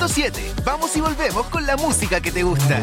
.7. Vamos y volvemos con la música que te gusta.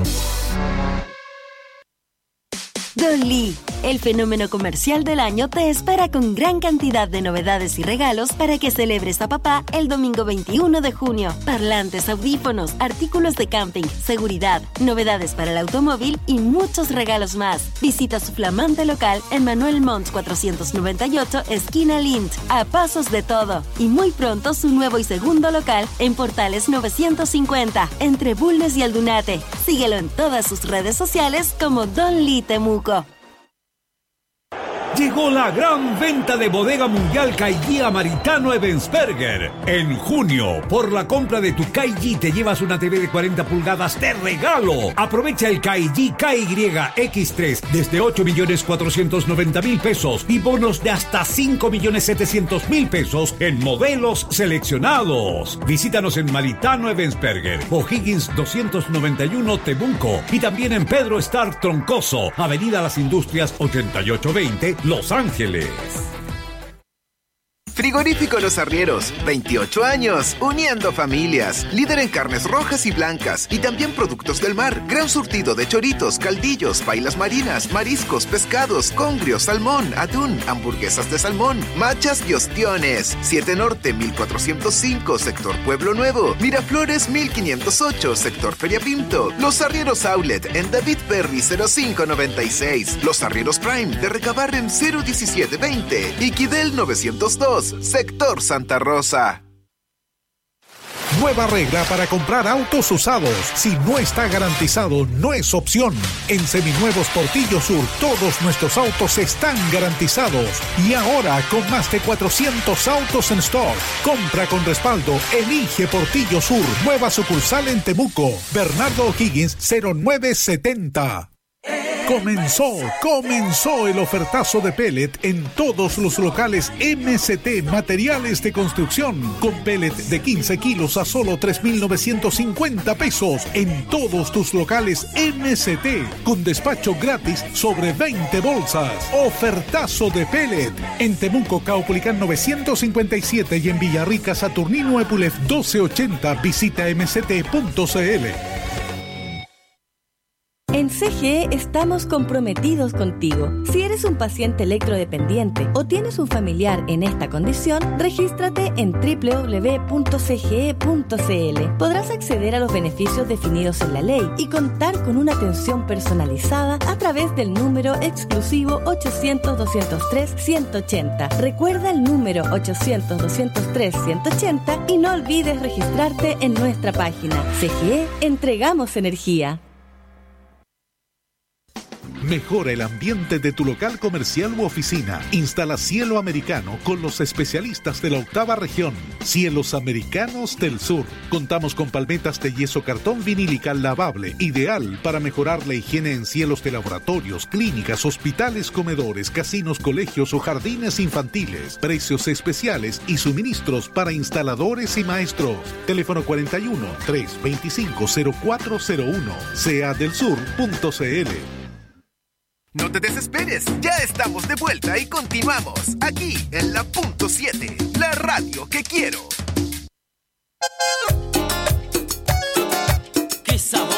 Don Lee, el fenómeno comercial del año te espera con gran cantidad de novedades y regalos para que celebres a papá el domingo 21 de junio. Parlantes, audífonos, artículos de camping, seguridad, novedades para el automóvil y muchos regalos más. Visita su flamante local en Manuel Montt 498, esquina Lint, a pasos de todo. Y muy pronto su nuevo y segundo local en Portales 950, entre Bulnes y Aldunate. Síguelo en todas sus redes sociales como Don Lee Temuco. Llegó la gran venta de Bodega Mundial Caillí a Maritano Ebensberger. En junio, por la compra de tu Caillí te llevas una TV de 40 pulgadas de regalo. Aprovecha el Caillí KYX3 desde 8.490.000 pesos y bonos de hasta 5.700.000 pesos en modelos seleccionados. Visítanos en Maritano Ebensberger, O'Higgins 291 Temuco y también en Pedro Star Troncoso, Avenida Las Industrias 8820, Los Ángeles. Frigorífico Los Arrieros, 28 años, uniendo familias. Líder en carnes rojas y blancas y también productos del mar. Gran surtido de choritos, caldillos, pailas marinas, mariscos, pescados, congrio, salmón, atún, hamburguesas de salmón, machas y ostiones. 7 Norte, 1405, sector Pueblo Nuevo. Miraflores, 1508, sector Feria Pinto. Los Arrieros Outlet en David Perry 0596. Los Arrieros Prime de Recabarren 01720. Y Quidel 902. Sector Santa Rosa. Nueva regla para comprar autos usados. Si no está garantizado, no es opción. En Seminuevos Portillo Sur, todos nuestros autos están garantizados. Y ahora, con más de 400 autos en stock. Compra con respaldo. Elige Portillo Sur. Nueva sucursal en Temuco. Bernardo O'Higgins 0970. Comenzó el ofertazo de pellet en todos los locales MCT Materiales de Construcción, con pellet de 15 kilos a solo 3.950 pesos en todos tus locales MCT, con despacho gratis sobre 20 bolsas. Ofertazo de pellet en Temuco, Caupolicán 957 y en Villarrica, Saturnino Epulef 1280. Visita mct.cl. En CGE estamos comprometidos contigo. Si eres un paciente electrodependiente o tienes un familiar en esta condición, regístrate en www.cge.cl. Podrás acceder a los beneficios definidos en la ley y contar con una atención personalizada a través del número exclusivo 800-203-180. Recuerda el número 800-203-180 y no olvides registrarte en nuestra página. CGE, entregamos energía. Mejora el ambiente de tu local comercial u oficina. Instala cielo americano con los especialistas de la 8ª región. Cielos Americanos del Sur. Contamos con palmetas de yeso cartón vinílica lavable, ideal para mejorar la higiene en cielos de laboratorios, clínicas, hospitales, comedores, casinos, colegios o jardines infantiles. Precios especiales y suministros para instaladores y maestros. Teléfono 41 325 0401. seadelsur.cl. No te desesperes, ya estamos de vuelta y continuamos aquí en la .7, la radio que quiero. ¡Qué sabor!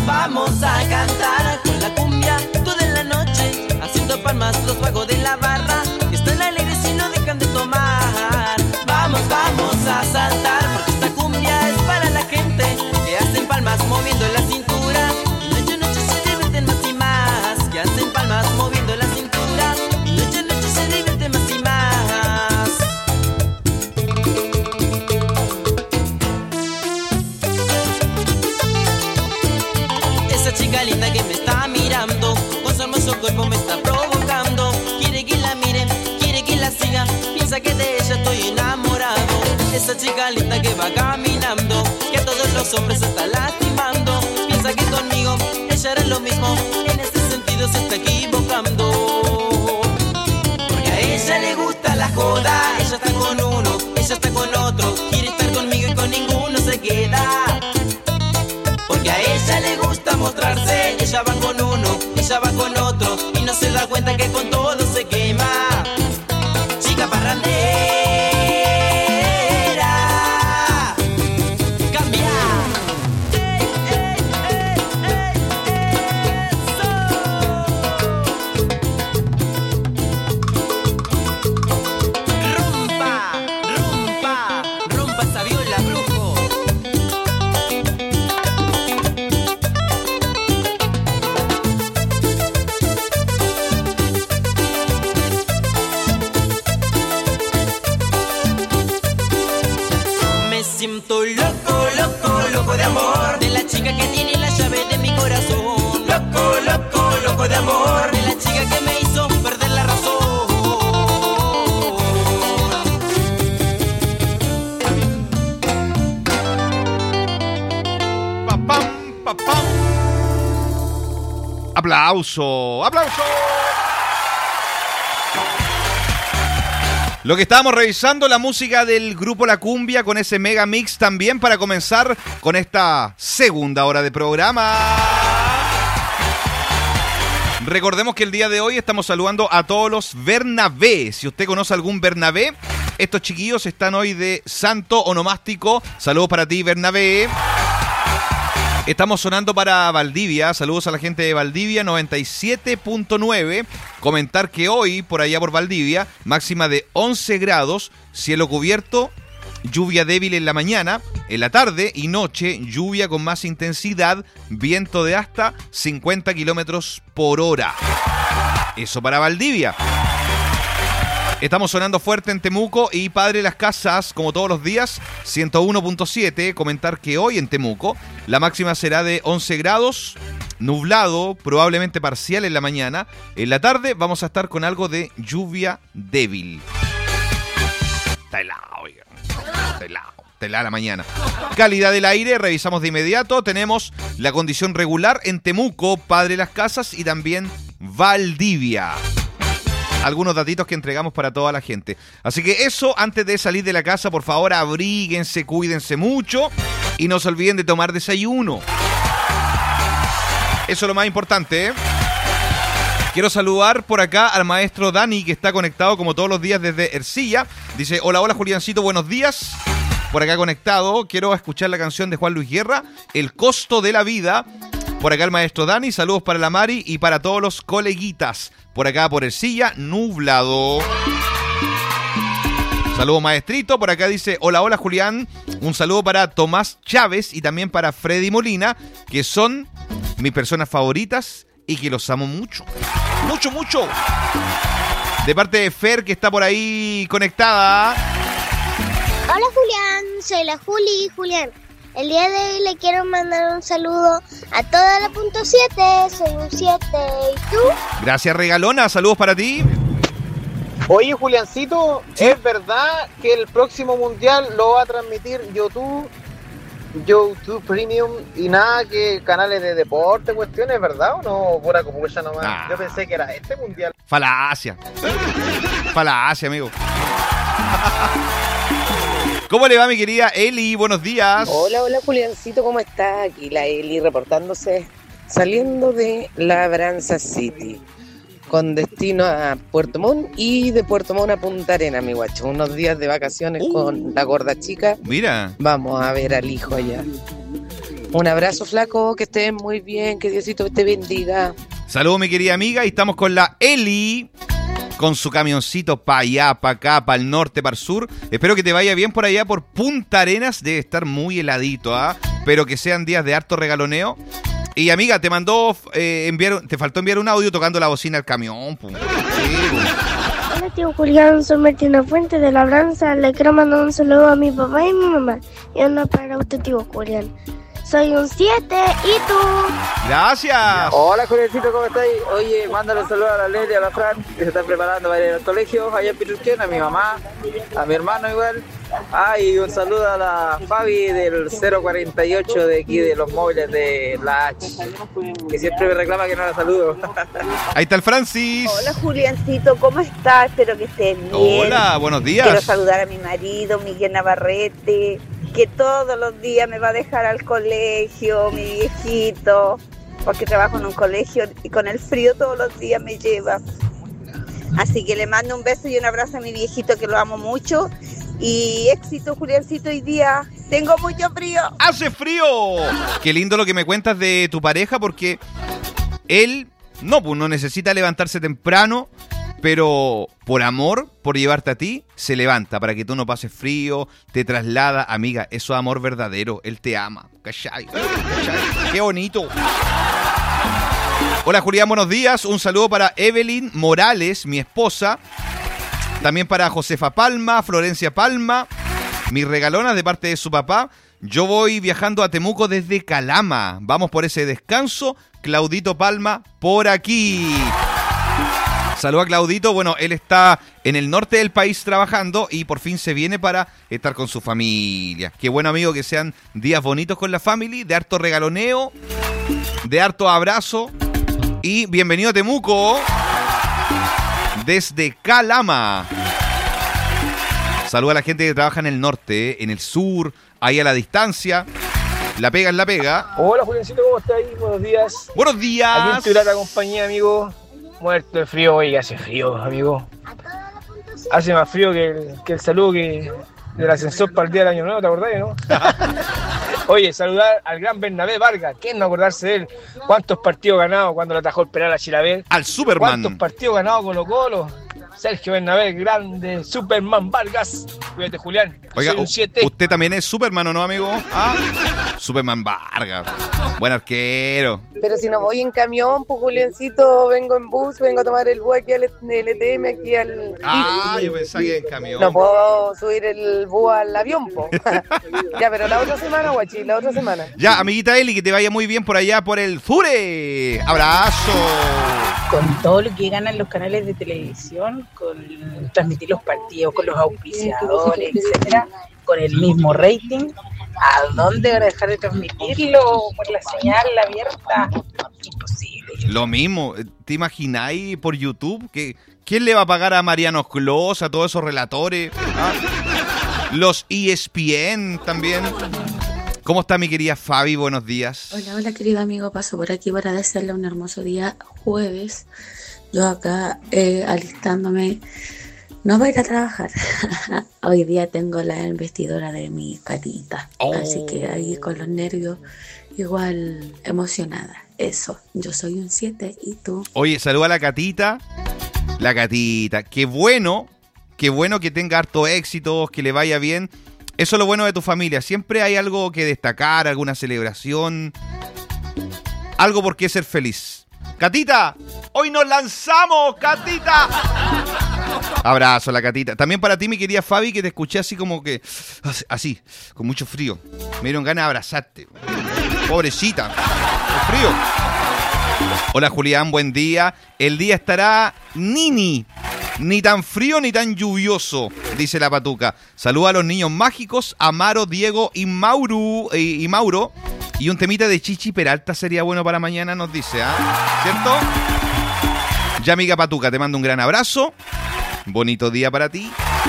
vamos a cantar con la cumbia toda la noche, haciendo palmas los vagos de la barra, que están alegres y no dejan de tomar. Vamos a saltar, porque esta cumbia es para la gente que hacen palmas moviendo la cintura, y noche a noche se divierten más y más, que hacen palmas moviendo la cintura, y noche a noche se divierten más y más. Esa chica linda que me está mirando, con su hermoso cuerpo me está provocando, quiere que la miren, quiere que la siga, piensa que de ella estoy enamorado. Esa chica linda que va caminando, que a todos los hombres se está lastimando, piensa que conmigo ella hará lo mismo, en este sentido se está equivocando. Porque a ella le gusta la joda, ella está con uno, ella está con otro, quiere estar conmigo y con ninguno se queda. Porque a ella le gusta mostrarse, ella va con uno, ella va con otro, y no se da cuenta que con todo se quema. Chica parrandera, cambia. Rompa, rompa, rompa esa viola, brujo. Siento loco, loco, loco de amor, de la chica que tiene la llave de mi corazón. Loco, loco, loco de amor, de la chica que me hizo perder la razón. Pa, pam, pa, pam. Aplauso, aplauso. Lo que estábamos revisando, la música del grupo La Cumbia con ese mega mix también para comenzar con esta segunda hora de programa. Recordemos que el día de hoy estamos saludando a todos los Bernabé. Si usted conoce algún Bernabé, estos chiquillos están hoy de santo onomástico. Saludos para ti, Bernabé. Estamos sonando para Valdivia, saludos a la gente de Valdivia, 97.9. Comentar que hoy, por allá por Valdivia, máxima de 11 grados, cielo cubierto, lluvia débil en la mañana, en la tarde y noche, lluvia con más intensidad, viento de hasta 50 kilómetros por hora. Eso para Valdivia. Estamos sonando fuerte en Temuco y Padre Las Casas, como todos los días, 101.7. Comentar que hoy en Temuco la máxima será de 11 grados, nublado, probablemente parcial en la mañana. En la tarde vamos a estar con algo de lluvia débil. Está helado, oiga. Está helada la mañana. Calidad del aire, revisamos de inmediato. Tenemos la condición regular en Temuco, Padre Las Casas y también Valdivia. Algunos datitos que entregamos para toda la gente. Así que eso, antes de salir de la casa, por favor, abríguense, cuídense mucho y no se olviden de tomar desayuno. Eso es lo más importante, ¿eh? Quiero saludar por acá al maestro Dani, que está conectado como todos los días desde Ercilla. Dice, hola, hola, Juliancito, buenos días. Por acá conectado, quiero escuchar la canción de Juan Luis Guerra, El costo de la vida. Por acá el maestro Dani, saludos para la Mari y para todos los coleguitas. Por acá por Ercilla, nublado. Saludos, maestrito. Por acá dice, hola, hola, Julián. Un saludo para Tomás Chávez y también para Freddy Molina, que son mis personas favoritas y que los amo mucho. Mucho, mucho. De parte de Fer, que está por ahí conectada. Hola, Julián. Soy la Julián. El día de hoy le quiero mandar un saludo a toda la punto 7. Soy un 7. ¿Y tú? Gracias, regalona. Saludos para ti. Oye, Juliancito, ¿sí? ¿Es verdad que el próximo mundial lo va a transmitir YouTube Premium y nada que canales de deporte, cuestiones, ¿verdad o no? Pura copucha nomás. Ah. Yo pensé que era este mundial. Falacia. Falacia, amigo. ¿Cómo le va, mi querida Eli? Buenos días. Hola, hola, Juliancito, ¿cómo estás? Aquí la Eli reportándose, saliendo de Labranza City, con destino a Puerto Montt y de Puerto Montt a Punta Arenas, mi guacho. Unos días de vacaciones con la gorda chica. Mira. Vamos a ver al hijo allá. Un abrazo, flaco, que estén muy bien, que Diosito te bendiga. Saludos, mi querida amiga, y estamos con la Eli, con su camioncito para allá, para acá, para el norte, para el sur. Espero que te vaya bien por allá, por Punta Arenas, debe estar muy heladito, ¿ah? Pero que sean días de harto regaloneo. Y amiga, te faltó enviar un audio tocando la bocina al camión. Sí, Hola tío Julián, soy Martina Fuente de Labranza. Le quiero mandar un saludo a mi papá y mi mamá. Y uno para usted, tío Julián. Soy un 7, ¿y tú? Gracias. Hola, Juliancito, ¿cómo estáis? Oye, mándale un saludo a la Lely, a la Fran, que se están preparando para ir al colegio, allá en Piruquén, a mi mamá, a mi hermano igual. Y un saludo a la Fabi del 048 de aquí, de los móviles de la H, que siempre me reclama que no la saludo. Ahí está el Francis. Hola, Juliancito, ¿cómo estás? Espero que estés bien. Hola, buenos días. Quiero saludar a mi marido, Miguel Navarrete, que todos los días me va a dejar al colegio, mi viejito, porque trabajo en un colegio y con el frío todos los días me lleva. Así que le mando un beso y un abrazo a mi viejito, que lo amo mucho. Y éxito, Juliancito, hoy día. Tengo mucho frío. ¡Hace frío! Qué lindo lo que me cuentas de tu pareja, porque él no necesita levantarse temprano, pero por amor, por llevarte a ti, se levanta para que tú no pases frío, te traslada. Amiga, eso es amor verdadero. Él te ama. ¿Cachai? ¿Cachai? ¡Qué bonito! Hola, Julián, buenos días. Un saludo para Evelyn Morales, mi esposa. También para Josefa Palma, Florencia Palma, mis regalonas de parte de su papá. Yo voy viajando a Temuco desde Calama. Vamos por ese descanso. Claudito Palma, por aquí. Saluda a Claudito. Bueno, él está en el norte del país trabajando y por fin se viene para estar con su familia. Qué bueno, amigo, que sean días bonitos con la familia, de harto regaloneo, de harto abrazo. Y bienvenido a Temuco desde Calama. Saluda a la gente que trabaja en el norte, en el sur, ahí a la distancia. La pega es la pega. Hola, Juliancito, ¿cómo estás? Buenos días. Buenos días. Aquí en tu grata compañía, amigo. Muerto de frío, oye, hace frío, amigo. Hace más frío que el saludo del ascensor para el día del año nuevo, ¿te acordás, no? Oye, saludar al gran Bernabé Vargas. ¿Quién no acordarse de él? ¿Cuántos partidos ganados cuando le atajó el penal a Chilaver? Al Superman. ¿Cuántos partidos ganados Colo-Colo? Sergio Bernabé, grande Superman Vargas. Cuídate, Julián. Oiga, soy un 7. ¿Usted también es Superman o no, amigo? ¿Ah? Superman Vargas. Buen arquero. Pero si no voy en camión, pues Juliancito, vengo en bus, vengo a tomar el bus aquí al LTM, aquí al... Yo pensaba que en camión. No puedo subir el bus al avión, po. Ya, pero la otra semana, guachi, la otra semana. Ya, amiguita Eli, que te vaya muy bien por allá, por el Zure. ¡Abrazo! Con todo lo que ganan los canales de televisión, con transmitir los partidos, con los auspiciadores, etcétera, con el mismo rating, ¿a dónde van a dejar de transmitirlo por la señal abierta? Imposible. Lo mismo, ¿te imagináis por YouTube? ¿Quién le va a pagar a Mariano Clos, a todos esos relatores? ¿Ah? Los ESPN también. ¿Cómo está mi querida Fabi? Buenos días. Hola, querido amigo. Paso por aquí para desearle un hermoso día jueves. Yo acá alistándome, no voy a ir a trabajar. Hoy día tengo la investidura de mi Catita. Así que ahí con los nervios, igual emocionada. Eso, yo soy un 7 y tú. Oye, saluda a la Catita. La Catita, qué bueno que tenga harto éxito, que le vaya bien. Eso es lo bueno de tu familia. Siempre hay algo que destacar, alguna celebración, algo por qué ser feliz. Catita, hoy nos lanzamos, Catita. Abrazo a la Catita. También para ti, mi querida Fabi, que te escuché así como que, así, con mucho frío. Me dieron ganas de abrazarte. Pobrecita, el frío. Hola, Julián, buen día. El día estará ni tan frío ni tan lluvioso, dice la Patuca. Saluda a los niños mágicos, Amaro, Diego y Mauro. Y un temita de Chichi Peralta sería bueno para mañana, nos dice, ¿cierto? Ya, amiga Patuca, te mando un gran abrazo. Bonito día para ti.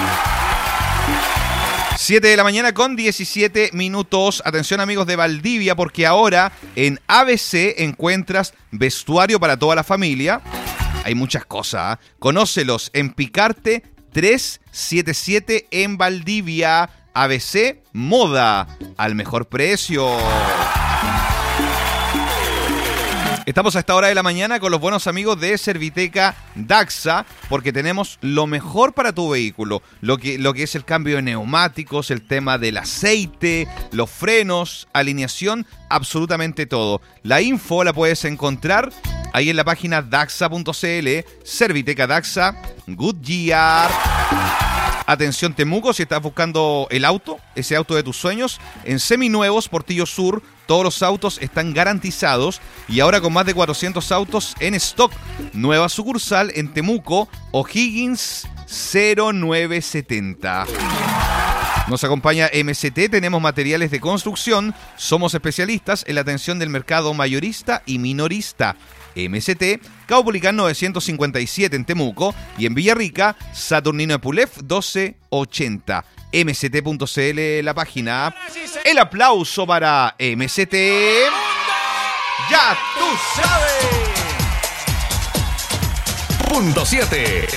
7 de la mañana con 17 minutos. Atención, amigos de Valdivia, porque ahora en ABC encuentras vestuario para toda la familia. Hay muchas cosas. Conócelos en Picarte 377 en Valdivia. ABC Moda al mejor precio. Estamos a esta hora de la mañana con los buenos amigos de Serviteca Daxa, porque tenemos lo mejor para tu vehículo. Lo que es el cambio de neumáticos, el tema del aceite, los frenos, alineación, absolutamente todo. La info la puedes encontrar ahí en la página daxa.cl, Serviteca Daxa, Goodyear. Atención Temuco, si estás buscando el auto, ese auto de tus sueños, en Seminuevos, Portillo Sur, todos los autos están garantizados y ahora con más de 400 autos en stock. Nueva sucursal en Temuco, O'Higgins 0970. Nos acompaña MST, tenemos materiales de construcción, somos especialistas en la atención del mercado mayorista y minorista. MST, Caupolicán 957 en Temuco y en Villarrica, Saturnino Epulef 1280. MST.cl la página. El aplauso para MST. Ya tú sabes. Punto 7.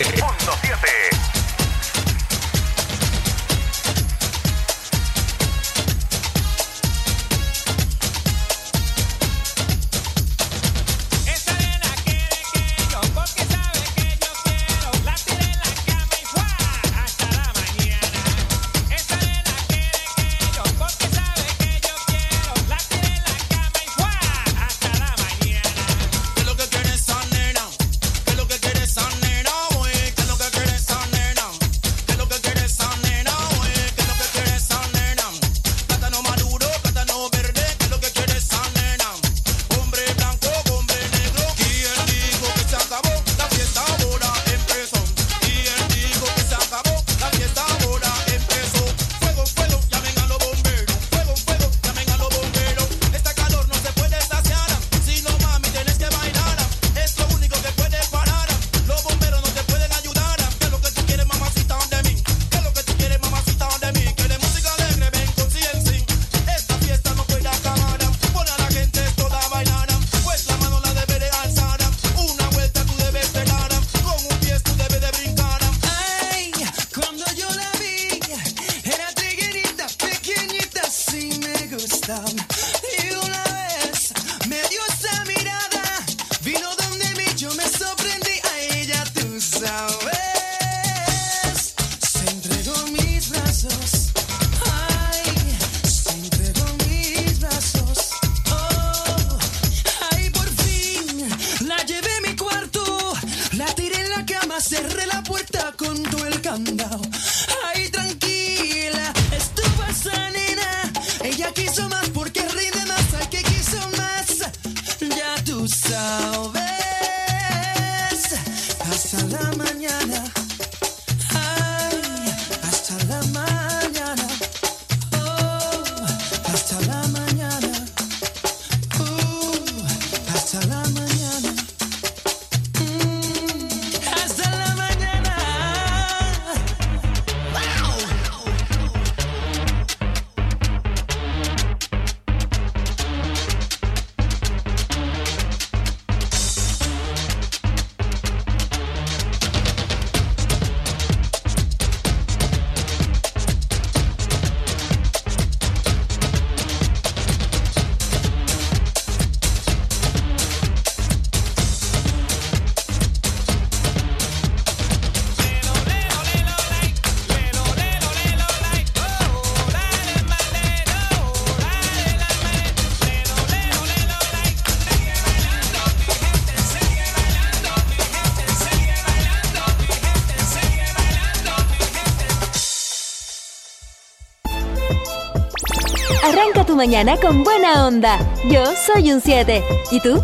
Arranca tu mañana con buena onda. Yo soy un 7. ¿Y tú?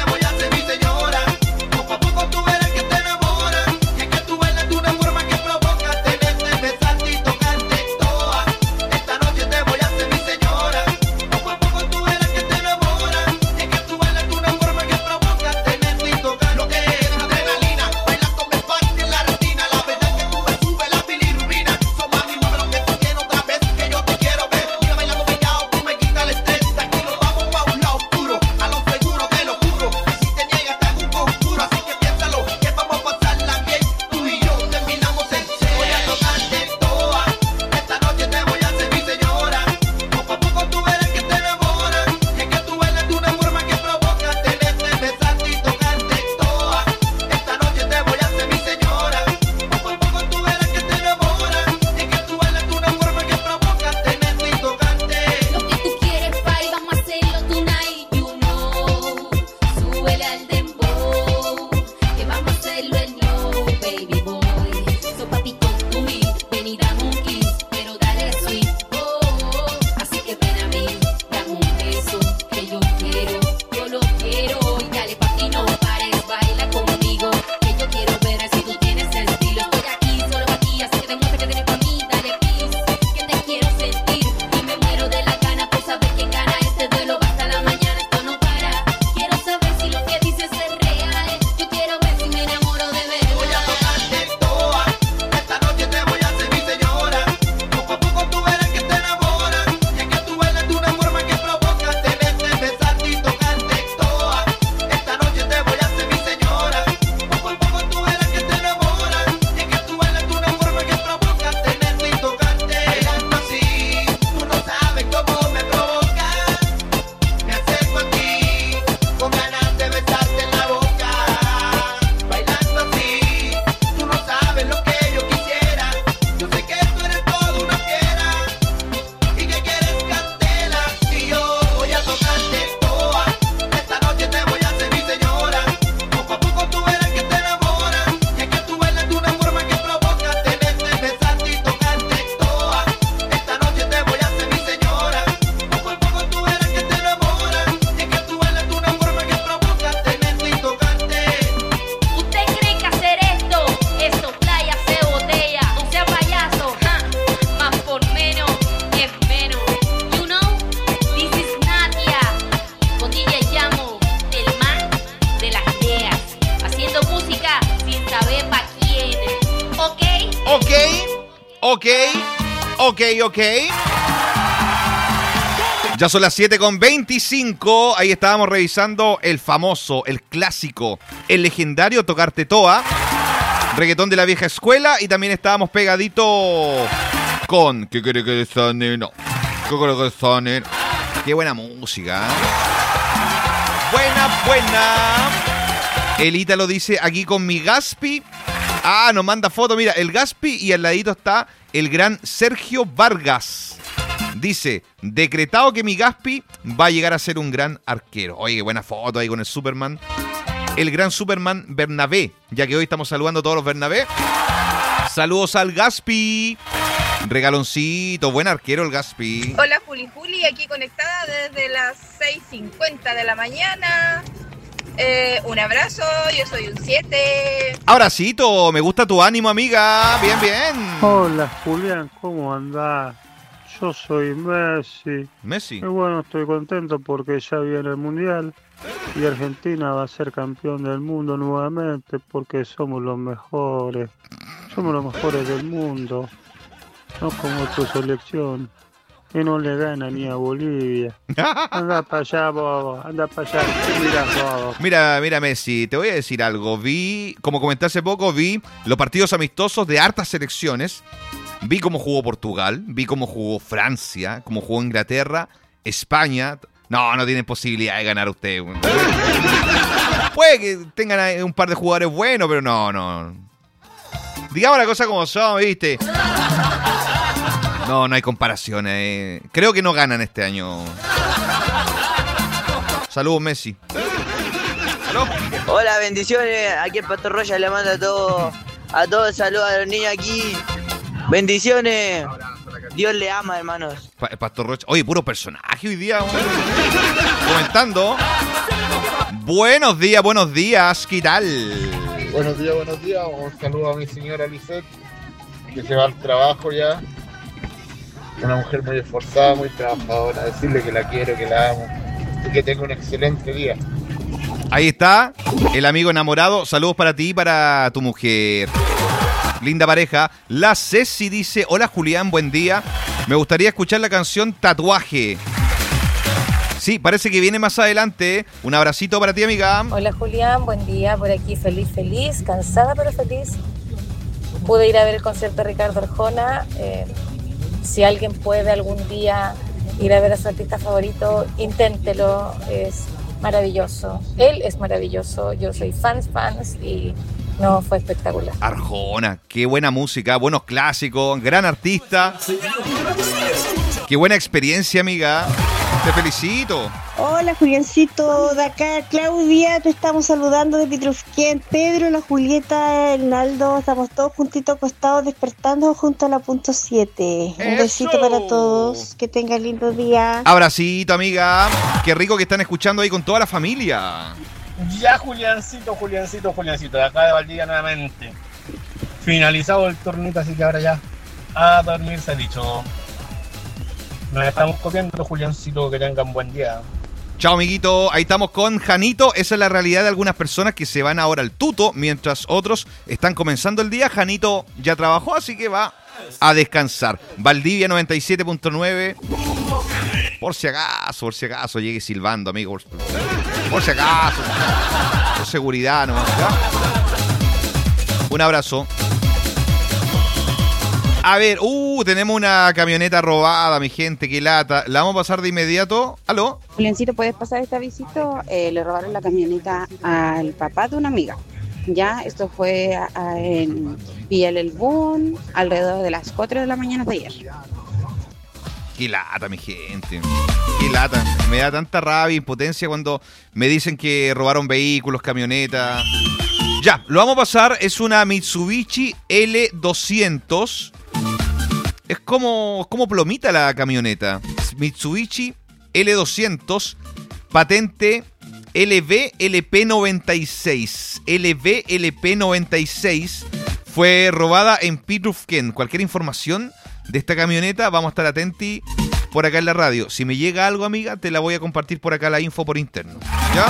Provoca Ok. Ya son las 7:25. Ahí estábamos revisando el famoso, el clásico, el legendario Tocarte Toa, reggaetón de la vieja escuela. Y también estábamos pegadito con ¿Qué quiere que esta nena? ¿Qué quiere que esta nena? Qué buena música. Buena. El Ítalo dice aquí con mi Gaspi. Nos manda foto. Mira, el Gaspi y al ladito está el gran Sergio Vargas. Dice, decretado que mi Gaspi va a llegar a ser un gran arquero. Oye, qué buena foto ahí con el Superman. El gran Superman Bernabé, ya que hoy estamos saludando a todos los Bernabé. Saludos al Gaspi. Regaloncito, buen arquero el Gaspi. Hola Juli, aquí conectada desde las 6:50 de la mañana. Un abrazo, yo soy un 7. Abracito, me gusta tu ánimo, amiga. Bien. Hola Julián, ¿cómo andás? Yo soy Messi. Y bueno, estoy contento porque ya viene el Mundial y Argentina va a ser campeón del mundo nuevamente porque somos los mejores. Somos los mejores del mundo. No como tu selección, que no le gana ni a Bolivia. Anda para allá, bobo. Anda para allá. Mira, bobo. Mira, Messi, te voy a decir algo. Como comenté hace poco, vi los partidos amistosos de hartas selecciones. Vi cómo jugó Portugal, vi cómo jugó Francia, cómo jugó Inglaterra, España. No tienen posibilidad de ganar usted. Puede que tengan un par de jugadores buenos, pero no. Digamos la cosa como son, ¿viste? No hay comparaciones. Creo que no ganan este año. Saludos, Messi. ¿Aló? Hola, bendiciones. Aquí el Pastor Roya le manda a todos saludos a los niños aquí. Bendiciones. Dios le ama, hermanos. Pastor Rocha. Oye, puro personaje hoy día. Comentando. Buenos días. ¿Qué tal? Buenos días. Un saludo a mi señora Lisette, que se va al trabajo ya. Una mujer muy esforzada, muy trabajadora. Decirle que la quiero, que la amo y que tenga un excelente día. Ahí está, el amigo enamorado. Saludos para ti y para tu mujer. Linda pareja. La Ceci dice, hola Julián, buen día. Me gustaría escuchar la canción Tatuaje. Sí, parece que viene más adelante. Un abracito para ti, amiga. Hola Julián, buen día. Por aquí feliz, cansada pero feliz. Pude ir a ver el concierto de Ricardo Arjona. Si alguien puede algún día ir a ver a su artista favorito, inténtelo. Es maravilloso. Él es maravilloso. Yo soy fans y no, fue espectacular. Arjona, qué buena música, buenos clásicos, gran artista. Qué buena experiencia, amiga. Te felicito. Hola, Juliancito. De acá, Claudia, te estamos saludando de Petrufquén. Pedro, la Julieta, el Naldo, estamos todos juntitos acostados despertando junto a la punto 7. Un besito para todos. Que tengan lindo día. Abracito, amiga. Qué rico que están escuchando ahí con toda la familia. Ya, Juliancito. De acá de Valdivia nuevamente. Finalizado el tornito, así que ahora ya a dormir se ha dicho. Nos estamos copiando, Juliancito, que tengan buen día. Chao, amiguito. Ahí estamos con Janito. Esa es la realidad de algunas personas que se van ahora al tuto, mientras otros están comenzando el día. Janito ya trabajó, así que va a descansar. Valdivia 97.9. Por si acaso llegue silbando, amigo. Por si acaso. Por seguridad, ¿no? ¿Ya? Un abrazo. A ver, tenemos una camioneta robada, mi gente, qué lata. La vamos a pasar de inmediato. ¿Aló? Juliancito, ¿puedes pasar esta visita? Le robaron la camioneta al papá de una amiga. Ya, esto fue en Villa El Boom, alrededor de las 4 de la mañana de ayer. Qué lata, mi gente. Qué lata. Me da tanta rabia e impotencia cuando me dicen que robaron vehículos, camionetas. Ya, lo vamos a pasar. Es una Mitsubishi L200. Es como plomita la camioneta. Mitsubishi L200, patente LVLP96. LVLP96 fue robada en Petrufquén. Cualquier información de esta camioneta, vamos a estar atentos por acá en la radio. Si me llega algo, amiga, te la voy a compartir por acá la info por interno. ¿Ya?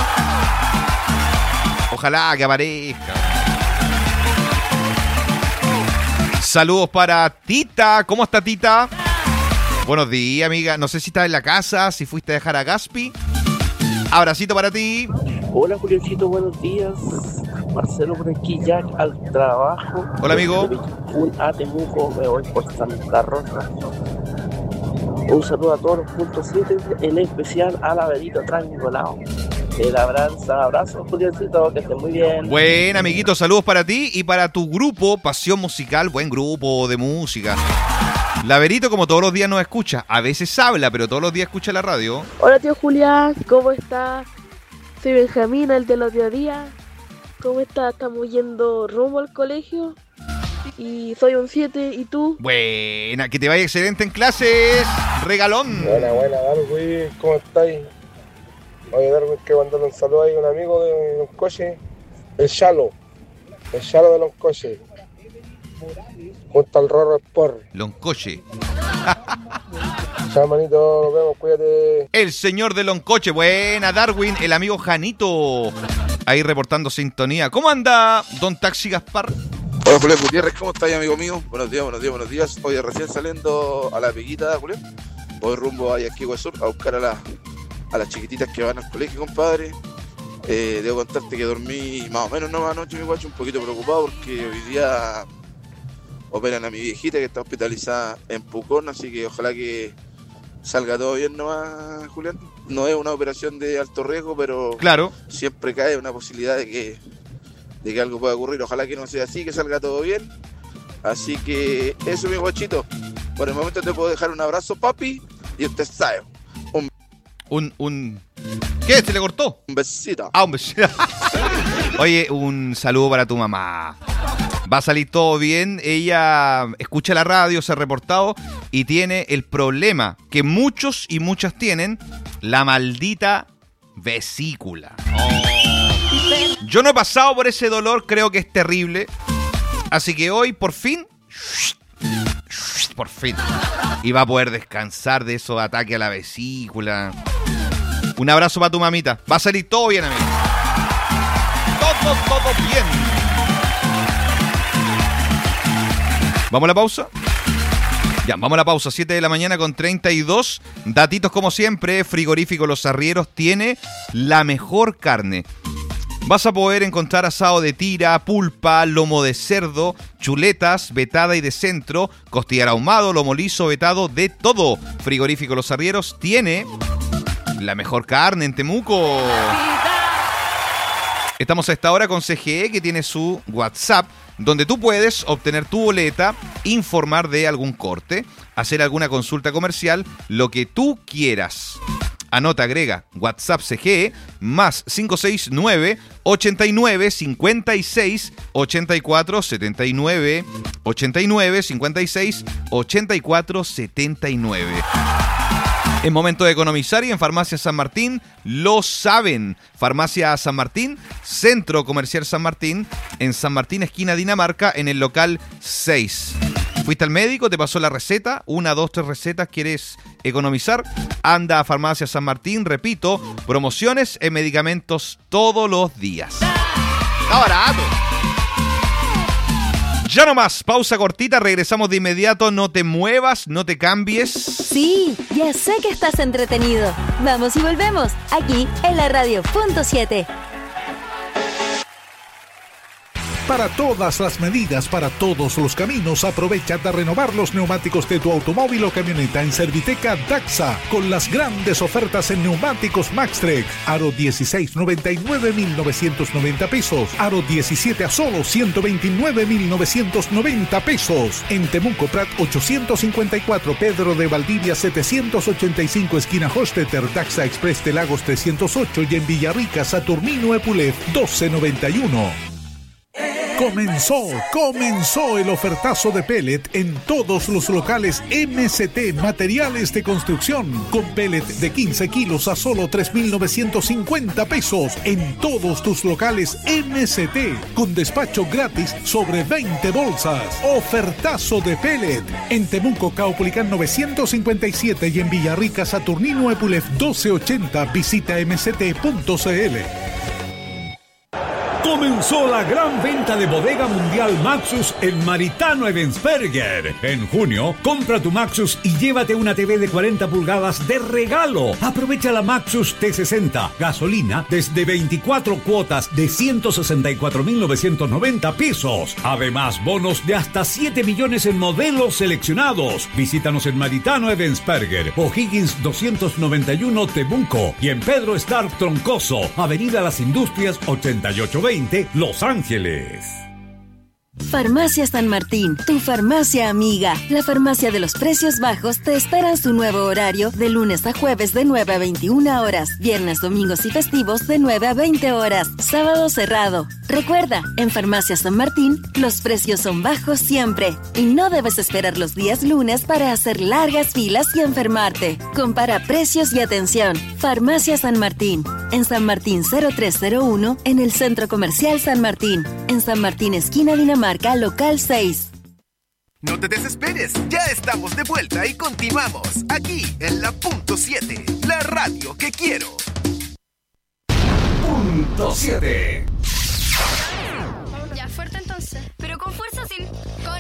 Ojalá que aparezca. Saludos para Tita. ¿Cómo está Tita? Buenos días, amiga. No sé si estás en la casa, si fuiste a dejar a Gaspi. Abracito para ti. Hola, Juliancito, buenos días. Marcelo por aquí, ya al trabajo. Hola, amigo. Un Temuco, me voy por Santa Rosa. Un saludo a todos los puntos 7, en especial a la Verito Trangolao. El abrazo, Juliancito, que estés muy bien. Buen, amiguito, saludos para ti y para tu grupo Pasión Musical, buen grupo de música. La Verito, como todos los días, nos escucha. A veces habla, pero todos los días escucha la radio. Hola, tío Julián, ¿cómo estás? Soy Benjamín, el de los días. ¿Cómo estás? Estamos yendo rumbo al colegio. Y soy un 7, ¿y tú? Buena, que te vaya excelente en clases. Regalón. Buena, Darwin, ¿cómo estáis? Oye, Darwin, que mandarle un saludo ahí a un amigo de Loncoche, el Shalo de Loncoche, junto al Rorro Sport. Loncoche. Chao, manito, nos vemos, cuídate. El señor de Loncoche, buena, Darwin, el amigo Janito, ahí reportando sintonía. ¿Cómo anda, don Taxi Gaspar? Hola, Julián Gutiérrez, ¿cómo estás, amigo mío? Buenos días. Hoy recién saliendo a la Peguita, Julián. Voy rumbo a Yaquihue Sur a buscar a las chiquititas que van al colegio, compadre. Debo contarte que dormí más o menos no anoche, mi guacho, un poquito preocupado porque hoy día operan a mi viejita que está hospitalizada en Pucón, así que ojalá que salga todo bien nomás, Julián. No es una operación de alto riesgo, pero claro, siempre cae una posibilidad de que algo pueda ocurrir. Ojalá que no sea así, que salga todo bien. Así que eso, mi guachito. Por el momento te puedo dejar un abrazo, papi, y usted sabe. ¿Qué? ¿Se le cortó? Un besito. Un besito. Oye, un saludo para tu mamá. Va a salir todo bien. Ella escucha la radio, se ha reportado y tiene el problema que muchos y muchas tienen, la maldita vesícula. Yo no he pasado por ese dolor, creo que es terrible. Así que hoy, por fin, iba a poder descansar de esos ataques a la vesícula. Un abrazo para tu mamita. Va a salir todo bien, amigo. Todo bien. ¿Vamos a la pausa? Ya, vamos a la pausa. 7 de la mañana con 32. Datitos como siempre. Frigorífico Los Arrieros tiene la mejor carne. Vas a poder encontrar asado de tira, pulpa, lomo de cerdo, chuletas, vetada y de centro, costillar ahumado, lomo liso, vetado, de todo. Frigorífico Los Arrieros tiene la mejor carne en Temuco. Estamos a esta hora con CGE, que tiene su WhatsApp, donde tú puedes obtener tu boleta, informar de algún corte, hacer alguna consulta comercial, lo que tú quieras. Anota, agrega WhatsApp CGE más 569 89 56 84 79 89 56 84 79. Es momento de economizar y en Farmacia San Martín lo saben. Farmacia San Martín, Centro Comercial San Martín, en San Martín, esquina Dinamarca, en el local 6. ¿Fuiste al médico? ¿Te pasó la receta? 1, 2, 3 recetas. ¿Quieres economizar? Anda a Farmacia San Martín. Repito, promociones en medicamentos todos los días. ¡Está barato! Ya nomás, pausa cortita, regresamos de inmediato. No te muevas, no te cambies. Sí, ya sé que estás entretenido. Vamos y volvemos, aquí en la radio Punto 7. Para todas las medidas, para todos los caminos, aprovecha de renovar los neumáticos de tu automóvil o camioneta en Serviteca Daxa, con las grandes ofertas en neumáticos Maxtrek. Aro 16, 99,990 pesos. Aro 17 a solo 129,990 pesos. En Temuco Prat 854, Pedro de Valdivia 785, esquina Hostetter, Daxa Express de Lagos 308 y en Villarrica, Saturnino Epulef 1291. Comenzó el ofertazo de pellet en todos los locales MCT Materiales de Construcción, con pellet de 15 kilos a solo 3,950 pesos en todos tus locales MCT, con despacho gratis sobre 20 bolsas. Ofertazo de pellet en Temuco, Caupolicán 957 y en Villarrica, Saturnino Epulef 1280. Visita mct.cl. Comenzó la gran venta de Bodega Mundial Maxus en Maritano Ebensberger. En junio, compra tu Maxus y llévate una TV de 40 pulgadas de regalo. Aprovecha la Maxus T60, gasolina, desde 24 cuotas de 164.990 pesos. Además, bonos de hasta 7 millones en modelos seleccionados. Visítanos en Maritano Ebensberger, O'Higgins 291 Temuco y en Pedro Stark Troncoso, Avenida Las Industrias 8820, Los Ángeles. Farmacia San Martín, tu farmacia amiga. La farmacia de los precios bajos te espera en su nuevo horario de lunes a jueves de 9 a 21 horas, viernes, domingos y festivos de 9 a 20 horas, sábado cerrado. Recuerda, en Farmacia San Martín, los precios son bajos siempre y no debes esperar los días lunes para hacer largas filas y enfermarte. Compara precios y atención. Farmacia San Martín, en San Martín 0301, en el Centro Comercial San Martín, en San Martín esquina Dinamarca, local 6. No te desesperes, ya estamos de vuelta y continuamos aquí en la Punto 7, la radio que quiero. Punto 7. Ya, fuerte entonces, pero con fuerza sin... con...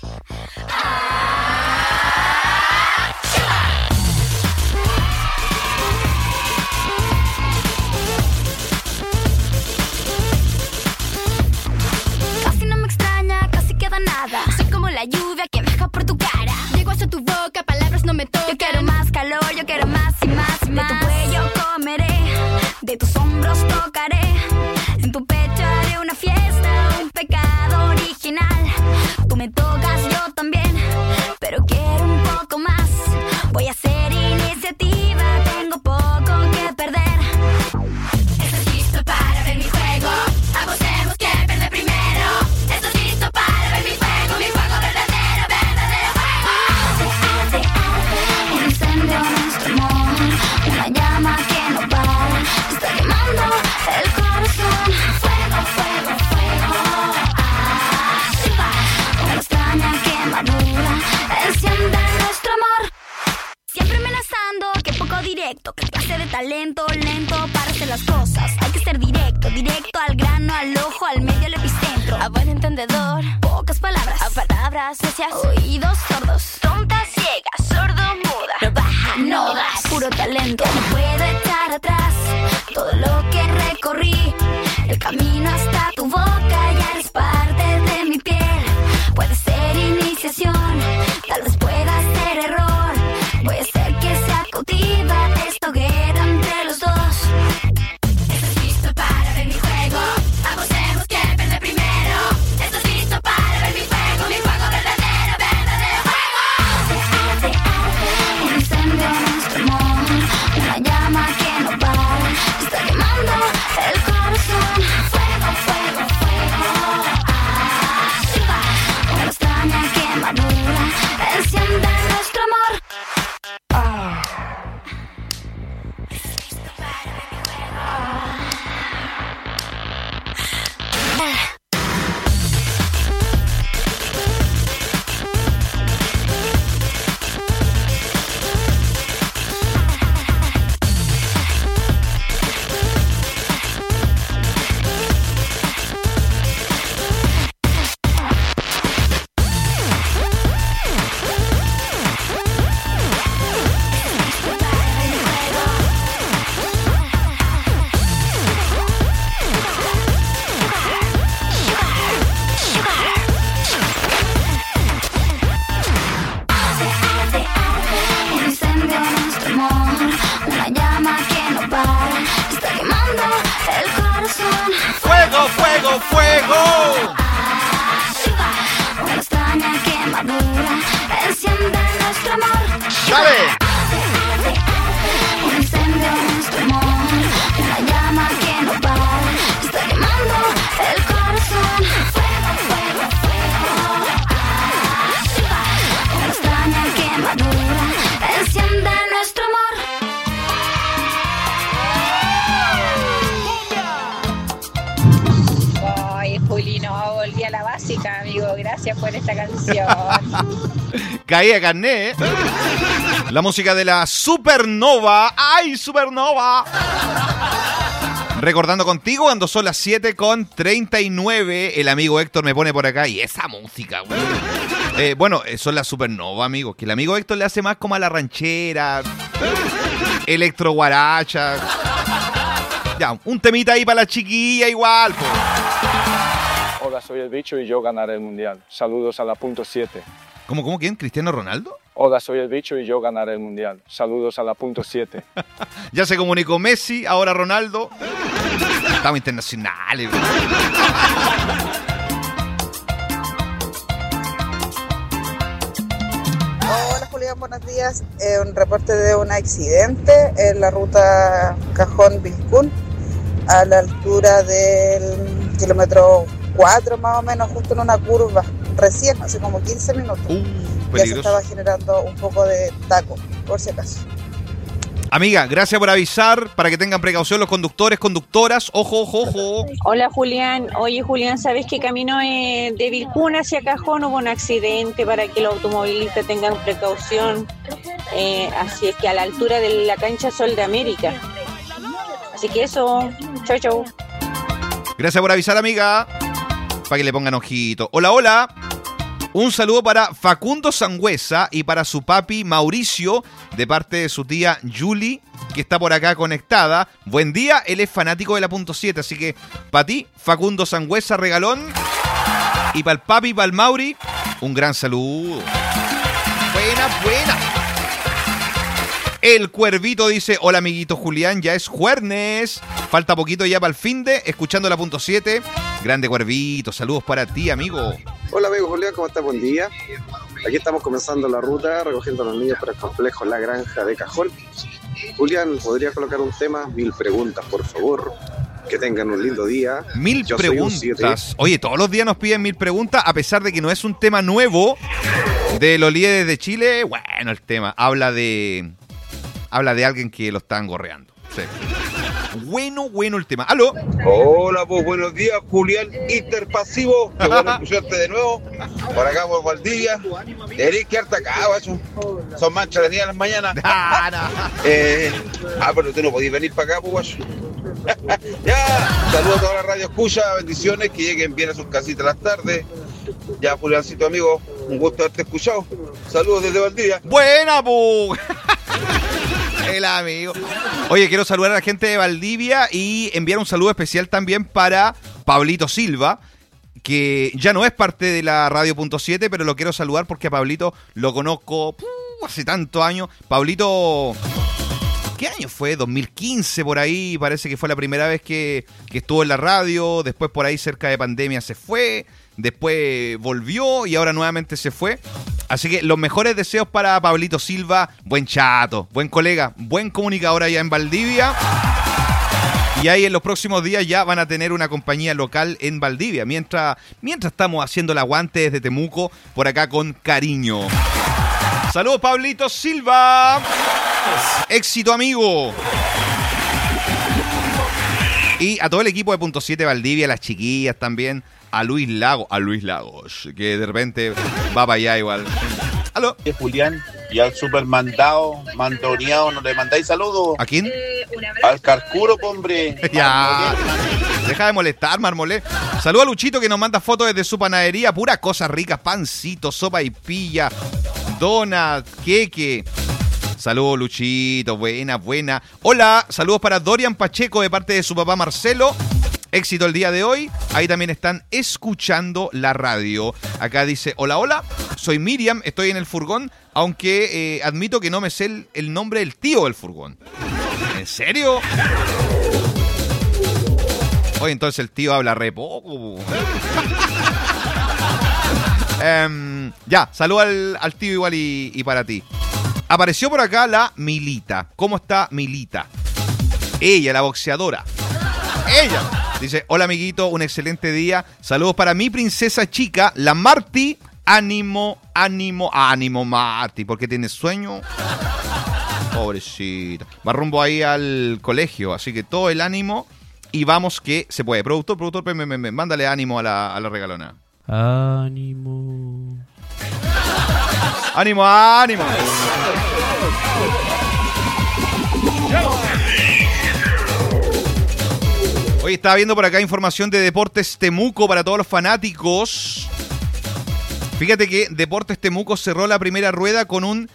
Casi no me extraña, casi queda nada. Soy como la lluvia que baja por tu cara. Llego hacia tu boca, palabras no me tocan. Yo quiero más calor, yo quiero más y más y más. De tu cuello comeré, de tus hombros tocaré. En tu pecho haré una fiesta, un pecado original. Tú me tocas, yo también, pero quiero un poco más. Voy a hacer iniciativa, tengo poco que perder. ¿Estás listo para ver mi juego? Apostemos que perder primero. ¿Estás listo para ver mi juego? Mi juego verdadero, verdadero juego. Un incendio en nuestro amor, una llama que no para. Está quemando el corazón. Fuego, fuego, fuego. Arriba, una extraña quemadura enciende nuestro amor. Siempre amenazando, que poco directo. Que clase de talento lento para hacer las cosas. Hay que ser directo, directo al grano, al ojo, al medio, al epicentro. A buen entendedor, pocas palabras. A palabras necias, oídos sordos. Tonta, ciega, sordo, muda. No baja, no das. Puro talento, no puedo echar atrás todo lo que recorrí. El camino hasta tu boca, ya eres parte de mi piel. Puede ser iniciación, tal vez pueda ser error. Voy a hacer que sea cautiva esta hoguera entre los dos. ¿Estás listo para ver mi juego? Apostemos que perder primero. ¿Estás listo para ver mi juego? Mi juego verdadero, verdadero juego. Un incendio en nuestro amor, una llama que no para. Está quemando el corazón. Fuego, fuego, fuego. Arriba, una extraña quemadura enciende nuestro amor. Un incendio en nuestro amor, una llama que no para. Está quemando el corazón. ¡Fuego, fuego, fuego! Arriba, una extraña quemadura enciende nuestro amor. ¡Dale! Un incendio en nuestro amor, una llama que no para. Está quemando el corazón. Fuego, fuego, fuego. Arriba, una extraña quemadura enciende nuestro amor. Ay, Julino, volví a la básica, amigo. Gracias por esta canción. Caía carné, ¿eh? La música de la Supernova. ¡Ay, Supernova! Recordando contigo cuando son las 7:39. El amigo Héctor me pone por acá. Y esa música, güey. Bueno, son las Supernova, amigos. Que el amigo Héctor le hace más como a la ranchera. Electro guaracha. Ya, un temita ahí para la chiquilla igual, po. Hola, soy el bicho y yo ganaré el mundial. Saludos a la punto 7. ¿Cómo quién? ¿Cristiano Ronaldo? Hola, soy el bicho y yo ganaré el mundial. Saludos a la punto 7. Ya se comunicó Messi, ahora Ronaldo. Estamos internacionales. Hola Julián, buenos días. Un reporte de un accidente en la ruta Cajón-Vilcún, a la altura del kilómetro 4 más o menos, justo en una curva, recién, hace como 15 minutos. Ya se estaba generando un poco de taco, por si acaso. Amiga, gracias por avisar, para que tengan precaución los conductores, conductoras. Ojo. Hola Julián, oye Julián, ¿sabes que camino de Vilcún hacia Cajón hubo un accidente? Para que los automovilistas tengan precaución, así es que a la altura de la cancha Sol de América. Así que eso, chau. Gracias por avisar, amiga, para que le pongan ojito. Hola. Un saludo para Facundo Sangüesa y para su papi Mauricio, de parte de su tía Julie, que está por acá conectada. Buen día, él es fanático de la punto 7, así que para ti, Facundo Sangüesa, regalón. Y para el papi y para el Mauri, un gran saludo. Buena. El Cuervito dice, hola amiguito Julián, ya es jueves. Falta poquito ya para el finde, escuchando la punto 7. Grande Cuervito, saludos para ti, amigo. Hola amigo Julián, ¿cómo estás? Buen día. Aquí estamos comenzando la ruta, recogiendo a los niños para el complejo La Granja de Cajón. Julián, ¿podrías colocar un tema? 1000 preguntas, por favor. Que tengan un lindo día. 1000 preguntas. Oye, todos los días nos piden 1000 preguntas, a pesar de que no es un tema nuevo de los líderes de Chile. Bueno, el tema habla de alguien que lo están gorreando. Sí. Bueno el tema. ¿Aló? Hola, pues buenos días, Julián Interpasivo. Qué bueno escucharte de nuevo. Por acá por Valdivia. Deberías quedarte acá, guacho. Son más entretenidas las mañanas. Pero tú no podías venir para acá, pues, guacho. Ya, saludos a toda la radio escucha, bendiciones, que lleguen bien a sus casitas las tardes. Ya, Juliancito, amigo, un gusto haberte escuchado. Saludos desde Valdivia. Buena, pues. El amigo. Oye, quiero saludar a la gente de Valdivia y enviar un saludo especial también para Pablito Silva, que ya no es parte de la Radio Punto 7, pero lo quiero saludar porque a Pablito lo conozco hace tantos años. Pablito, ¿qué año fue? 2015 por ahí, parece que fue la primera vez que estuvo en la radio. Después por ahí cerca de pandemia se fue, después volvió y ahora nuevamente se fue. Así que los mejores deseos para Pablito Silva, buen chato, buen colega, buen comunicador allá en Valdivia. Y ahí en los próximos días ya van a tener una compañía local en Valdivia, mientras estamos haciendo el aguante desde Temuco, por acá con cariño. Saludos, Pablito Silva. Éxito, amigo. Y a todo el equipo de Punto 7 Valdivia, las chiquillas también. A Luis Lagos, que de repente va para allá igual. ¿Aló? Julián, y al super mandoneado, ¿no le mandáis saludos? ¿A quién? Al Carcuro, hombre. Ya. Deja de molestar, Marmolé. Saludos a Luchito, que nos manda fotos desde su panadería. Puras cosas ricas, pancito, sopa y pilla, donut, queque. Saludos, Luchito, buena. Hola, saludos para Dorian Pacheco de parte de su papá Marcelo. Éxito el día de hoy. Ahí también están escuchando la radio. Acá dice, hola, soy Miriam, estoy en el furgón, aunque admito que no me sé el nombre del tío del furgón. ¿En serio? Oye, entonces el tío habla re poco. Ya, saludo al tío igual y para ti. Apareció por acá la Milita. ¿Cómo está Milita? Ella, la boxeadora. Ella. Dice, hola amiguito, un excelente día. Saludos para mi princesa chica, la Marti. Ánimo, Marti. ¿Por qué tienes sueño? Pobrecita. Va rumbo ahí al colegio, así que todo el ánimo. Y vamos que se puede. Productor, mándale ánimo a la regalona. Ánimo. Hoy estaba viendo por acá información de Deportes Temuco para todos los fanáticos. Fíjate que Deportes Temuco cerró la primera rueda con un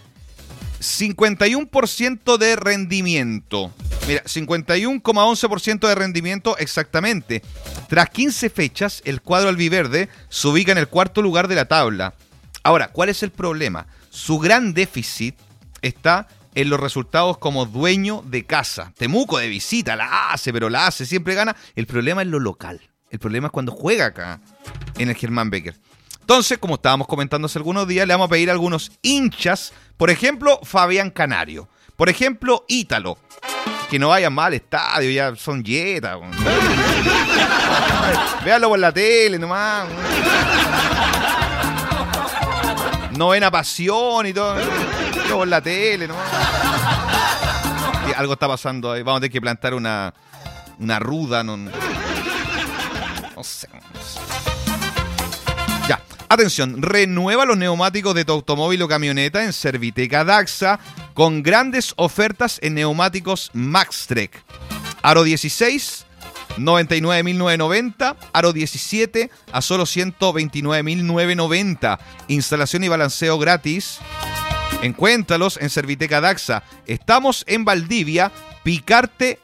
51% de rendimiento. Mira, 51,11% de rendimiento exactamente. Tras 15 fechas, el cuadro albiverde se ubica en el cuarto lugar de la tabla. Ahora, ¿cuál es el problema? Su gran déficit está en los resultados como dueño de casa. Temuco de visita la hace, pero la hace, siempre gana. El problema es lo local. El problema es cuando juega acá, en el Germán Becker. Entonces, como estábamos comentando hace algunos días, le vamos a pedir a algunos hinchas, por ejemplo, Fabián Canario, por ejemplo, Ítalo, que no vayan mal al estadio, ya son yetas. Véanlo por la tele nomás. No ven a Pasión y todo. Véanlo por la tele nomás. Sí, algo está pasando ahí. Vamos a tener que plantar una ruda. No sé. Ya. Atención, renueva los neumáticos de tu automóvil o camioneta en Serviteca Daxa con grandes ofertas en neumáticos Maxtrek. Aro 16, 99.990. Aro 17 a solo 129.990. Instalación y balanceo gratis. Encuéntralos en Serviteca Daxa. Estamos en Valdivia, Picarte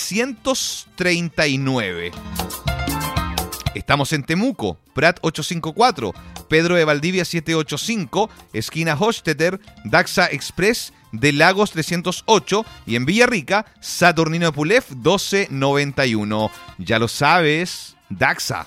639. Estamos en Temuco, Prat 854, Pedro de Valdivia 785, esquina Hochstetter, Daxa Express de Lagos 308 y en Villarrica, Saturnino de Pulef 1291. Ya lo sabes, Daxa.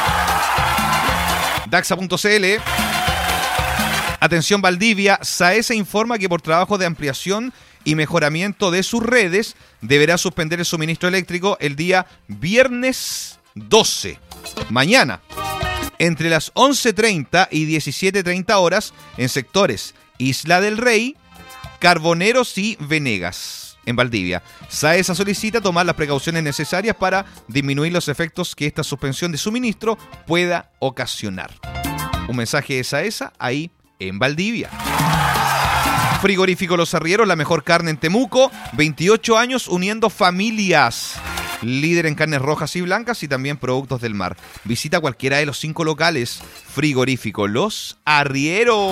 Daxa.cl. Atención Valdivia, SAESA informa que por trabajo de ampliación y mejoramiento de sus redes deberá suspender el suministro eléctrico el día viernes 12. Mañana, entre las 11:30 y 17:30 horas, en sectores Isla del Rey, Carboneros y Venegas, en Valdivia. SAESA solicita tomar las precauciones necesarias para disminuir los efectos que esta suspensión de suministro pueda ocasionar. Un mensaje de SAESA ahí en Valdivia. Frigorífico Los Arrieros, la mejor carne en Temuco, 28 años uniendo familias. Líder en carnes rojas y blancas y también productos del mar. Visita cualquiera de los 5 locales. Frigorífico Los Arrieros.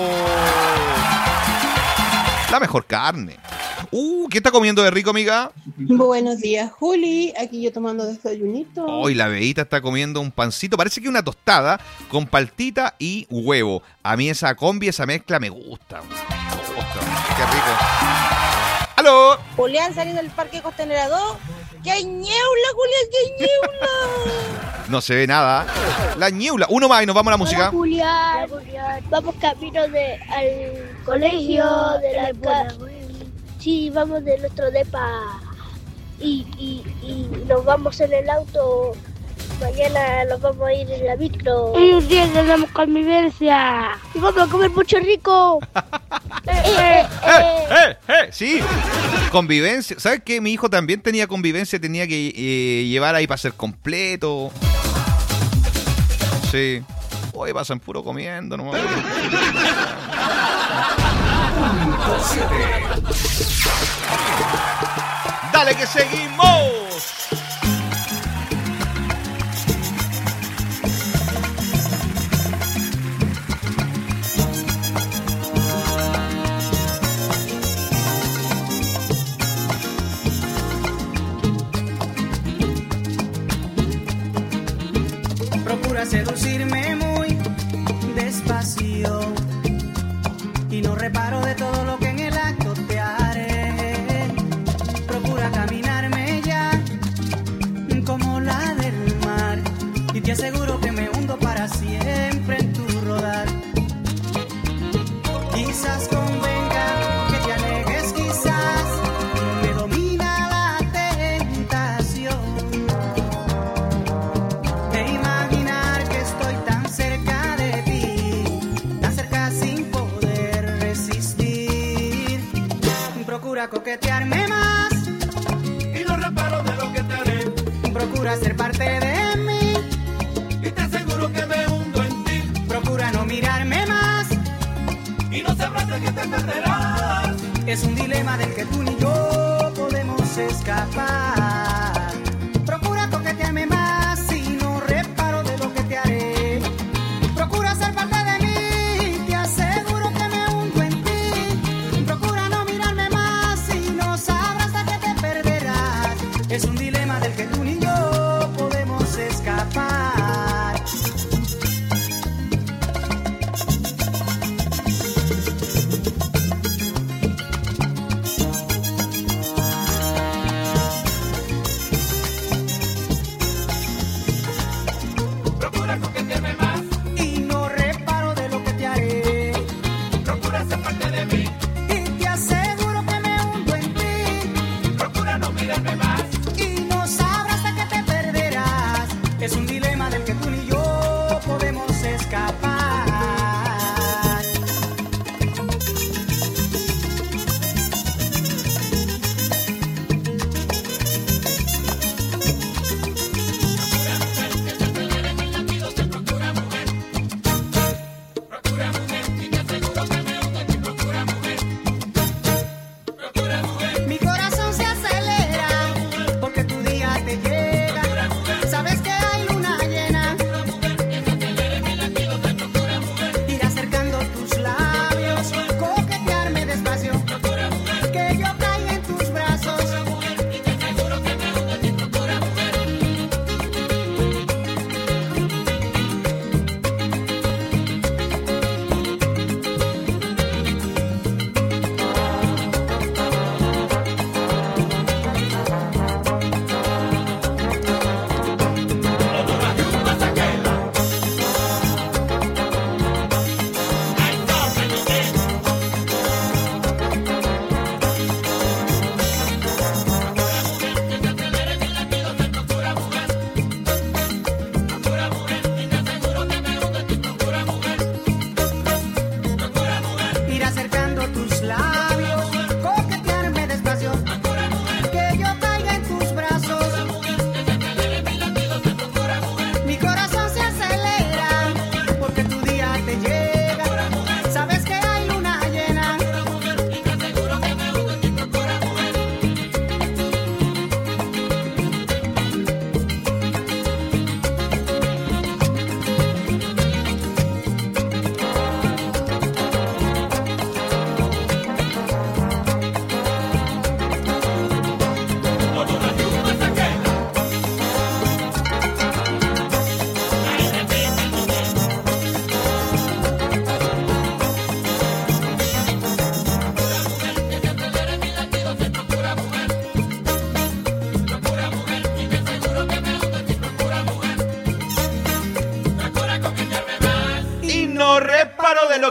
La mejor carne. ¿Qué está comiendo de rico, amiga? Buenos días, Juli. Aquí yo tomando desayunito. Hoy la Beita está comiendo un pancito. Parece que una tostada con paltita y huevo. A mí esa combi, esa mezcla me gusta. Qué rico. ¡Aló! Julián, saliendo del Parque Costanera 2. ¡Que hay niebla, Julián! ¡Que hay niebla! No se ve nada. La niebla. Uno más y nos vamos a la música. Hola, Julián. Vamos camino al colegio de la casa. Sí, vamos de nuestro depa. Y nos vamos en el auto. Mañana nos vamos a ir en la micro. Y un día tenemos convivencia. Y vamos a comer mucho rico. Sí, convivencia. ¿Sabes qué? Mi hijo también tenía convivencia. Tenía que llevar ahí para ser completo. Sí. Hoy pasan puro comiendo nomás. Dale que seguimos. Procura seducirme muy despacio y no reparo de todo lo que en el acto te haré. Procura caminarme ya como la del mar y te aseguro que me hundo para siempre en tu rodar. Quizás convenga que te alejes, quizás me domina la tentación de imaginar que estoy tan cerca de ti, tan cerca sin poder resistir. Procura coquetearme más y no reparo de lo que te haré. Procura ser parte de mí y te aseguro que me hundo en ti. Procura no mirarme más y no sabrás de qué te perderás. Es un dilema del que tú ni yo podemos escapar. Procura coquetearme más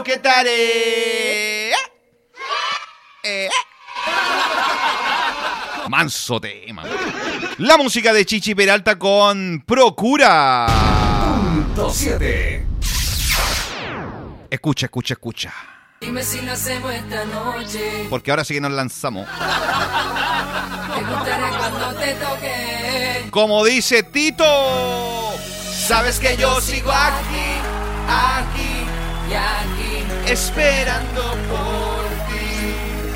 que te haré. Manso tema. La música de Chichi Peralta con Procura. Punto 7. Escucha, escucha, escucha. Dime si lo hacemos esta noche. Porque ahora sí que nos lanzamos. Te contaré cuando te toque. Como dice Tito. Sabes que yo sigo aquí, aquí y aquí, esperando por ti.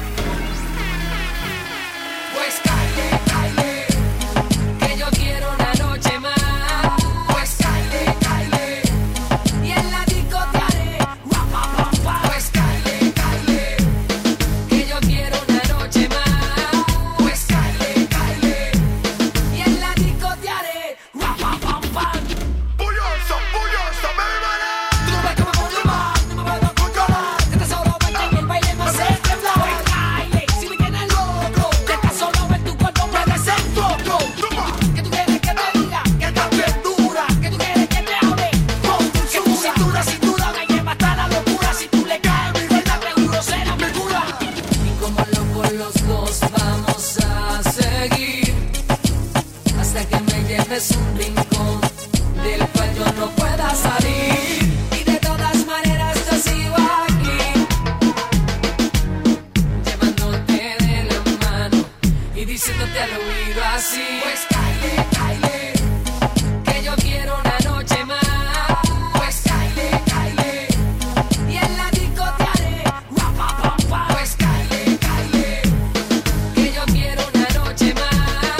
Pues caile, caile, que yo quiero una noche más. Pues caile, caile, y en la disco te haré. Pues caile, caile, que yo quiero una noche más. Pues caile, caile, y en la disco te haré. Es un rincón del cual yo no pueda salir, y de todas maneras yo sigo aquí, llevándote de la mano y diciéndote al oído así. Pues caile, caile, que yo quiero una noche más. Pues caile, caile, y en la disco te haré. Pues caile, caile, que yo quiero una noche más.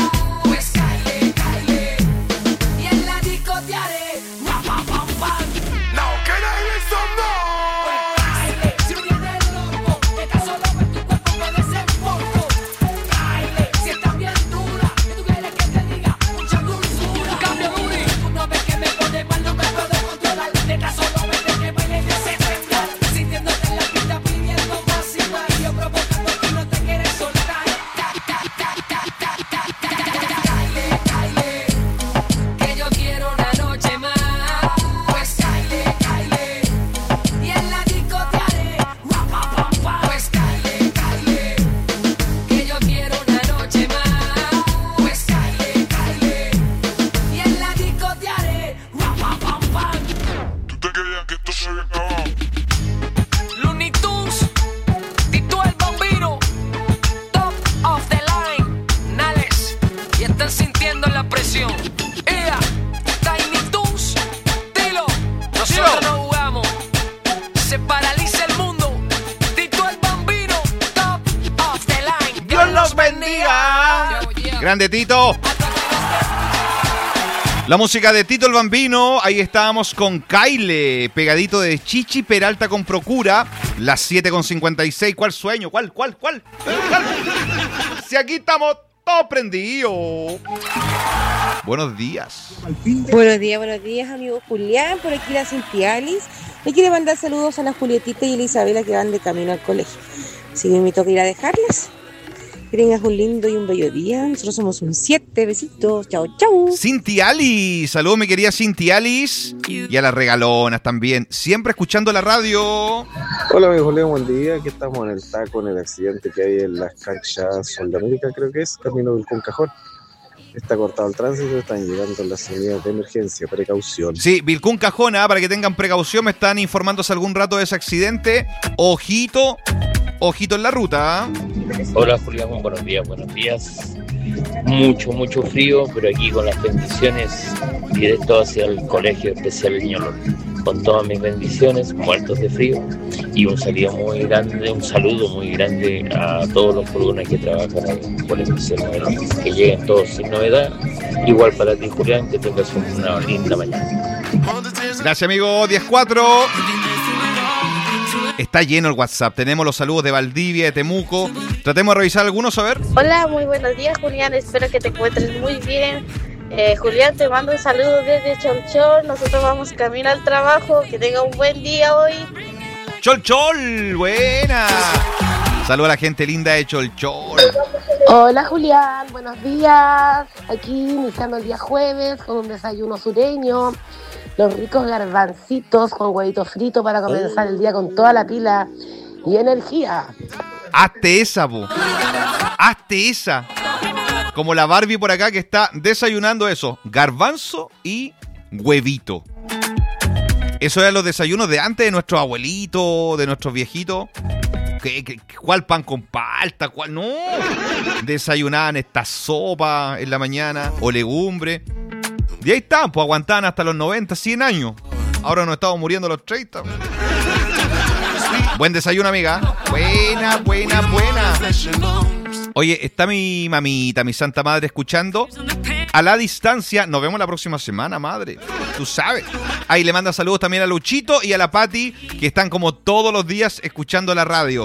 Grande Tito. La música de Tito el Bambino. Ahí estábamos con Kaile, pegadito de Chichi Peralta con Procura. Las 7:56. ¿Cuál sueño? ¿Cuál? Si aquí estamos todos prendidos. Buenos días. Buenos días, amigo Julián. Por aquí la Cintialis. Me quiere mandar saludos a la Julietita y a la Isabela que van de camino al colegio. Si me toca ir a dejarlas. Que tengas un lindo y un bello día. Nosotros somos un 7. Besitos. Chao, chao. Cintialis. Saludos, mi querida Cintialis. Y a las regalonas también. Siempre escuchando la radio. Hola, amigo Julián, buen día. Aquí estamos en el taco, en el accidente que hay en las canchas Sol de América, creo que es, camino del Cajón. Está cortado el tránsito, están llegando las salidas de emergencia, precaución. Sí, Vilcún Cajón, para que tengan precaución, me están informando hace algún rato de ese accidente. Ojito en la ruta. Hola Julián, buenos días. Mucho frío, pero aquí con las bendiciones, directo hacia el Colegio Especial Niño Lourdes. Con todas mis bendiciones, muertos de frío, y un saludo muy grande a todos los furgones que trabajan en el Colegio Especial Niño Lourdes. Que lleguen todos sin novedad. Igual para ti, Julián, que tengas una linda mañana. Gracias, amigo. 10-4. Está lleno el WhatsApp. Tenemos los saludos de Valdivia, de Temuco. Tratemos de revisar algunos, a ver. Hola, muy buenos días, Julián. Espero que te encuentres muy bien. Julián, te mando un saludo desde Cholchol. Nosotros vamos camino al trabajo. Que tenga un buen día hoy. Cholchol, buena. Saludos a la gente linda de Cholchol. Hola, Julián. Buenos días. Aquí iniciando el día jueves con un desayuno sureño. los ricos garbancitos con huevito frito para comenzar el día con toda la pila y energía. Hazte esa, po. Hazte esa. Como la Barbie por acá que está desayunando eso. Garbanzo y huevito. Eso eran los desayunos de antes de nuestros abuelitos, de nuestros viejitos. ¿Cuál pan con palta? ¿Cuál? No. Desayunaban esta sopa en la mañana o legumbre. Y ahí están, pues aguantaban hasta los 90, 100 años. Ahora nos estamos muriendo a los 30. Buen desayuno, amiga. Buena, buena, buena. Oye, está mi mamita, mi santa madre, escuchando a la distancia. Nos vemos la próxima semana, madre. Tú sabes. Ahí le manda saludos también a Luchito y a la Pati, que están como todos los días escuchando la radio.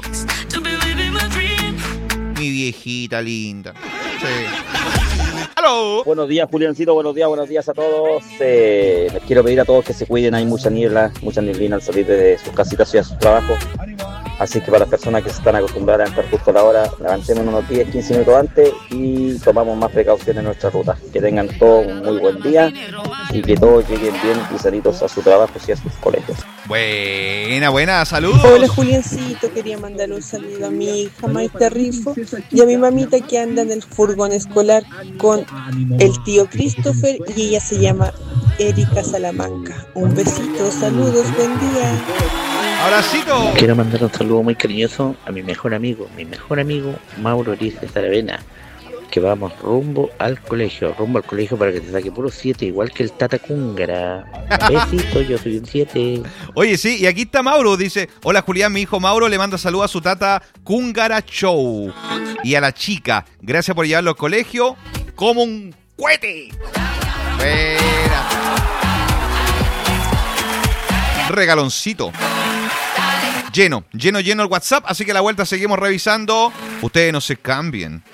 Mi viejita linda. Sí. ¡Aló! Buenos días, Juliancito. Buenos días a todos. Les quiero pedir a todos que se cuiden. Hay mucha niebla, mucha neblina al salir de sus casitas y a sus trabajos. Así que para las personas que se están acostumbradas a entrar justo a la hora, levantemos unos 10-15 minutos antes y tomamos más precauciones en nuestra ruta. Que tengan todos un muy buen día y que todos lleguen bien y sanitos a su trabajo y a sus colegios. Buena, buena, saludos. Hola, Juliancito, quería mandarle un saludo a mi hija Maite Rifo y a mi mamita que anda en el furgón escolar con el tío Christopher y ella se llama Erika Salamanca. Un besito, saludos, buen día. Abracito. Quiero mandar un saludo muy cariñoso a mi mejor amigo Mauro Orice Saravena, que vamos rumbo al colegio para que te saque puro 7, igual que el Tata Cúngara. Besito, yo soy un 7. Oye, sí, y aquí está Mauro, dice: hola Julián, mi hijo Mauro le manda saludos a su Tata Cúngara Show. Y a la chica, gracias por llevarlo al colegio como un cohete. Buena. Regaloncito. Lleno el WhatsApp, así que a la vuelta seguimos revisando. Ustedes no se cambien.